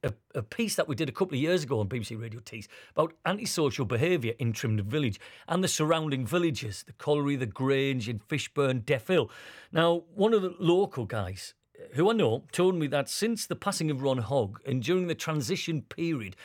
a piece that we did a couple of years ago on BBC Radio Tees about antisocial behaviour in Trimden Village and the surrounding villages, the Colliery, the Grange in Fishburn, Deaf Hill. Now, one of the local guys who I know told me that since the passing of Ron Hogg and during the transition period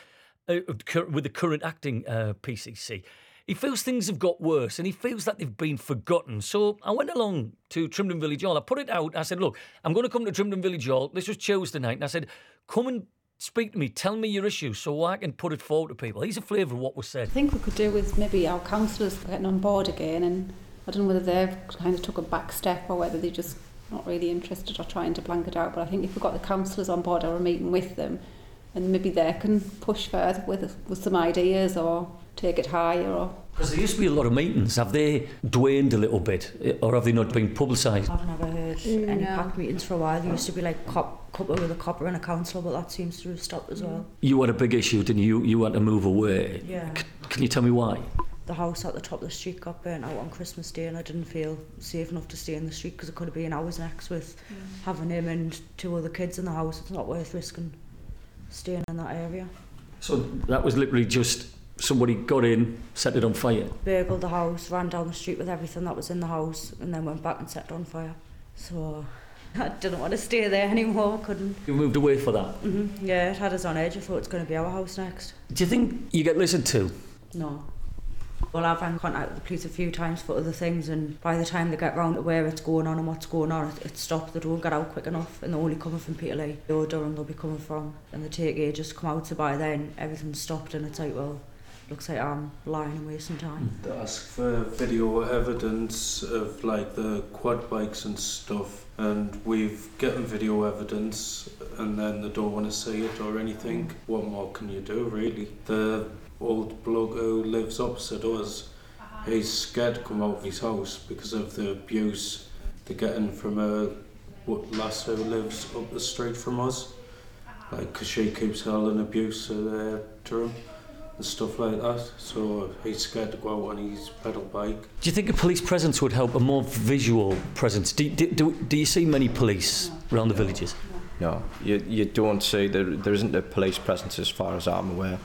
with the current acting PCC, he feels things have got worse and he feels that they've been forgotten. So I went along to Trimden Village Hall. I put it out. I said, look, I'm going to come to Trimden Village Hall. This was Tuesday night. And I said, come and speak to me. Tell me your issues so I can put it forward to people. Here's a flavour of what was said. I think we could do with maybe our councillors getting on board again. And I don't know whether they've kind of took a back step or whether they're just not really interested or trying to blank it out. But I think if we've got the councillors on board or a meeting with them, and maybe they can push further with some ideas or take it higher. Because there used to be a lot of meetings. Have they waned a little bit, or have they not been publicised? I've never heard any packed meetings for a while. There used to be like copper with a copper and a council, but that seems to have stopped as well. You had a big issue, didn't you? You had to move away. Yeah. Can you tell me why? The house at the top of the street got burnt out on Christmas Day, and I didn't feel safe enough to stay in the street because it could have been hours next with having him and 2 other kids in the house. It's not worth risking staying in that area. So that was literally just somebody got in, set it on fire? Burgled the house, ran down the street with everything that was in the house, and then went back and set it on fire. So I didn't want to stay there anymore, I couldn't. You moved away for that? Mm-hmm. Yeah, it had us on edge. I thought it's going to be our house next. Do you think you get listened to? No. Well, I've had contact with the police a few times for other things, and by the time they get round to where it's going on and what's going on, it's stopped. They don't get out quick enough, and they're only coming from Peterlee or Durham they'll be coming from, and they take ages to come out, so by then everything's stopped, and it's like, well, looks like I'm lying and wasting time. They ask for video evidence of like the quad bikes and stuff, and we've gotten video evidence, and then they don't want to see it or anything. What more can you do, really? The old bloke who lives opposite us, he's scared to come out of his house because of the abuse they're getting from a lass who lives up the street from us, like, because she keeps hurling abuse to him and stuff like that, so he's scared to go out on his pedal bike. Do you think a police presence would help, a more visual presence? Do you see many police around the villages? No, you don't see, there isn't a police presence as far as I'm aware.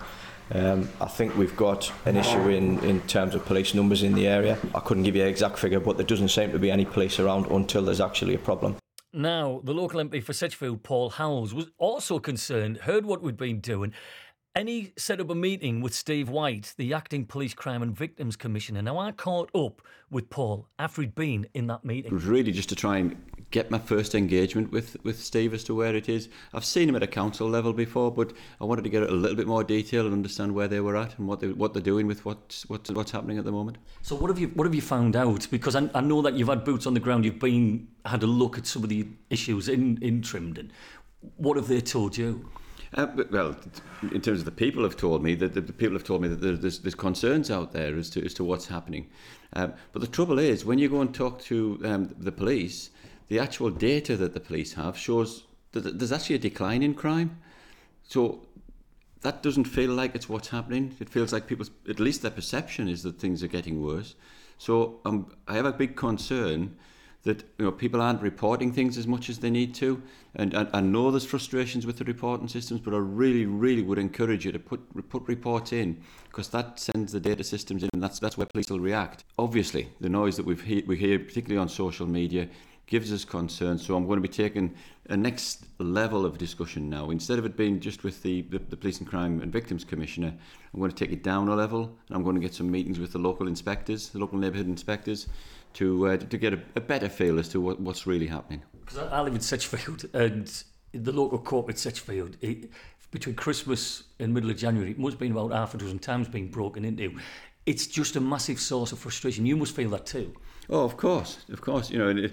I think we've got an issue in terms of police numbers in the area. I couldn't give you an exact figure, but there doesn't seem to be any police around until there's actually a problem. Now, the local MP for Sedgefield, Paul Howells, was also concerned, heard what we'd been doing, and he set up a meeting with Steve White, the Acting Police Crime and Victims Commissioner. Now, I caught up with Paul after he'd been in that meeting. It was really just to try and get my first engagement with Steve as to where it is. I've seen him at a council level before, but I wanted to get a little bit more detail and understand where they were at and what they're doing with what's happening at the moment. So what have you found out? Because I know that you've had boots on the ground, you've had a look at some of the issues in Trimden. What have they told you? Well, in terms of the people have told me that the people have told me that there's concerns out there as to what's happening. But the trouble is, when you go and talk to the police, the actual data that the police have shows that there's actually a decline in crime. So that doesn't feel like it's what's happening. It feels like people, at least their perception is that things are getting worse. So I have a big concern that people aren't reporting things as much as they need to, and I know there's frustrations with the reporting systems, but I really, really would encourage you to put reports in, because that sends the data systems in, and that's where police will react. Obviously, the noise that we hear, particularly on social media, gives us concern. So I'm going to be taking a next level of discussion now. Instead of it being just with the Police and Crime and Victims Commissioner, I'm going to take it down a level, and I'm going to get some meetings with the local inspectors, the local neighbourhood inspectors, to get a better feel as to what's really happening. Because I live in Sedgefield, and the local court at Sedgefield, between Christmas and middle of January, it must have been about half a dozen times being broken into. It's just a massive source of frustration. You must feel that too. Oh, of course. At the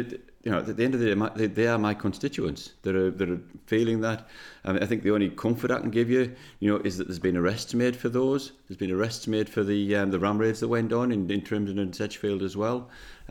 end of the day, they are my constituents that are feeling that. I think the only comfort I can give you, is that there's been arrests made for those. There's been arrests made for the ram raids that went on in Trimden and Sedgefield as well.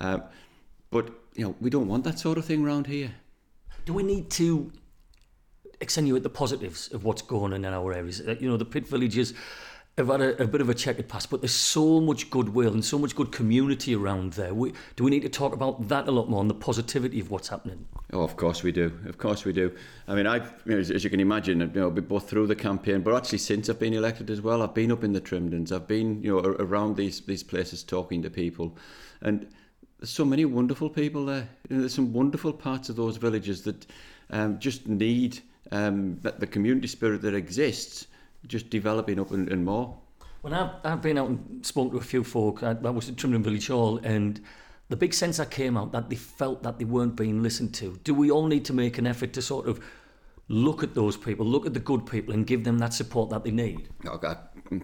But we don't want that sort of thing around here. Do we need to accentuate the positives of what's going on in our areas? The pit villages have had a bit of a checkered past, but there's so much goodwill and so much good community around there. Do we need to talk about that a lot more and the positivity of what's happening? Oh, of course we do. Of course we do. I mean, as you can imagine, both through the campaign, but actually since I've been elected as well, I've been up in the Trimdens. I've been, around these places talking to people, and there's so many wonderful people there. There's some wonderful parts of those villages that just need the community spirit that exists just developing up and more. When I've been out and spoken to a few folk, I was at Trimdon Village Hall, and the big sense that came out that they felt that they weren't being listened to. Do we all need to make an effort to sort of look at those people, look at the good people, and give them that support that they need? Oh, God.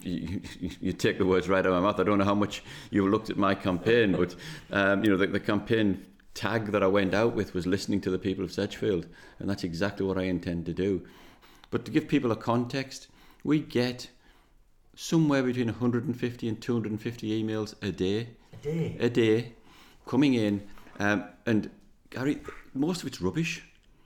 You take the words right out of my mouth. I don't know how much you looked at my campaign, but the campaign tag that I went out with was listening to the people of Sedgefield, and that's exactly what I intend to do. But to give people a context, we get somewhere between 150 and 250 emails a day. A day coming in, and Gary, most of it's rubbish.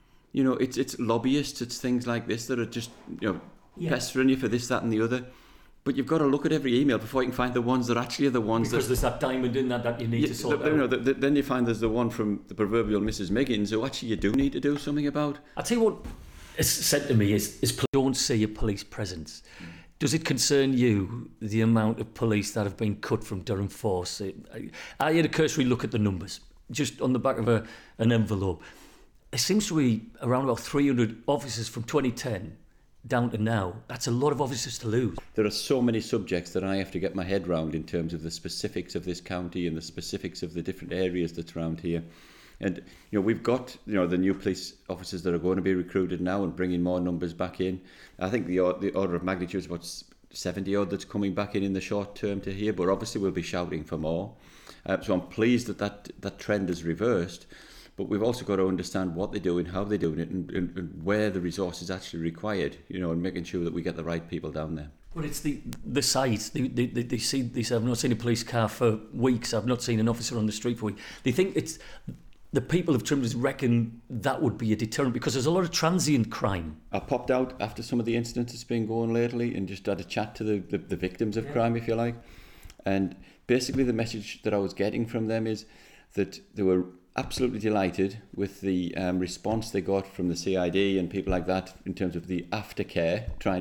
It's lobbyists, it's things like this that are just pestering you for this, that, and the other. But you've got to look at every email before you can find the ones that actually are the ones because there's that diamond in that you need to sort out. Then you find there's the one from the proverbial Mrs. Miggins who actually you do need to do something about. I'll tell you what is said to me is don't see a police presence. Does it concern you, the amount of police that have been cut from Durham Force? I had a cursory look at the numbers, just on the back of an envelope. It seems to be around about 300 officers from 2010 down to now. That's a lot of officers to lose. There are so many subjects that I have to get my head round in terms of the specifics of this county and the specifics of the different areas that's around here. And we've got the new police officers that are going to be recruited now and bringing more numbers back in. I think the order of magnitude is about 70 odd that's coming back in the short term to here, but obviously we'll be shouting for more. So I'm pleased that trend is reversed. But we've also got to understand what they're doing, how they're doing it, and where the resource is actually required, and making sure that we get the right people down there. Well, it's the sight. They see this. I've not seen a police car for weeks. I've not seen an officer on the street for weeks. They think it's the people of Trimdon reckon that would be a deterrent because there's a lot of transient crime. I popped out after some of the incidents that's been going lately and just had a chat to the victims of crime, if you like. And basically the message that I was getting from them is that they were absolutely delighted with the response they got from the CID and people like that in terms of the aftercare, trying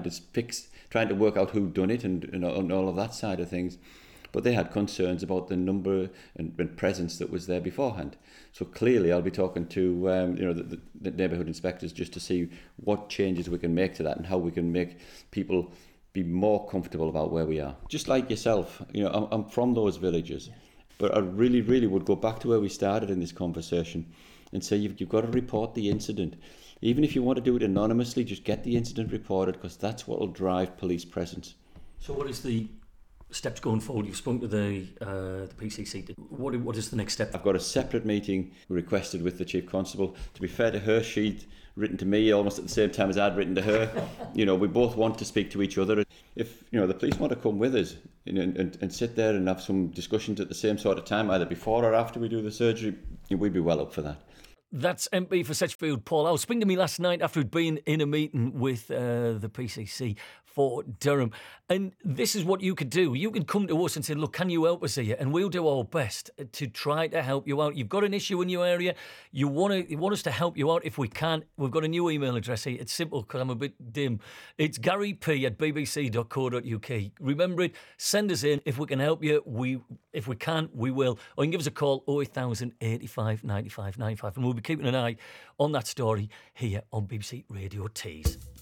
to work out who'd done it and all of that side of things. But they had concerns about the number and presence that was there beforehand. So clearly I'll be talking to the neighbourhood inspectors just to see what changes we can make to that and how we can make people be more comfortable about where we are. Just like yourself, I'm from those villages. But I really, really would go back to where we started in this conversation and say you've got to report the incident. Even if you want to do it anonymously, just get the incident reported because that's what will drive police presence. So what is the steps going forward? You've spoken to the PCC. What is the next step? I've got a separate meeting requested with the Chief Constable. To be fair to her, she'd written to me almost at the same time as I'd written to her. We both want to speak to each other. If the police want to come with us and sit there and have some discussions at the same sort of time, either before or after we do the surgery, we'd be well up for that. That's MP for Sedgefield, Paul Howe, speaking to me last night after he'd been in a meeting with the PCC for Durham. And this is what you could do. You can come to us and say, look, can you help us here? And we'll do our best to try to help you out. You've got an issue in your area. You want us to help you out. If we can, we've got a new email address here. It's simple because I'm a bit dim. It's garyp@bbc.co.uk. Remember it. Send us in. If we can help you, if we can, we will. Or you can give us a call, 08000 85 95 95. And we'll be keeping an eye on that story here on BBC Radio Tees.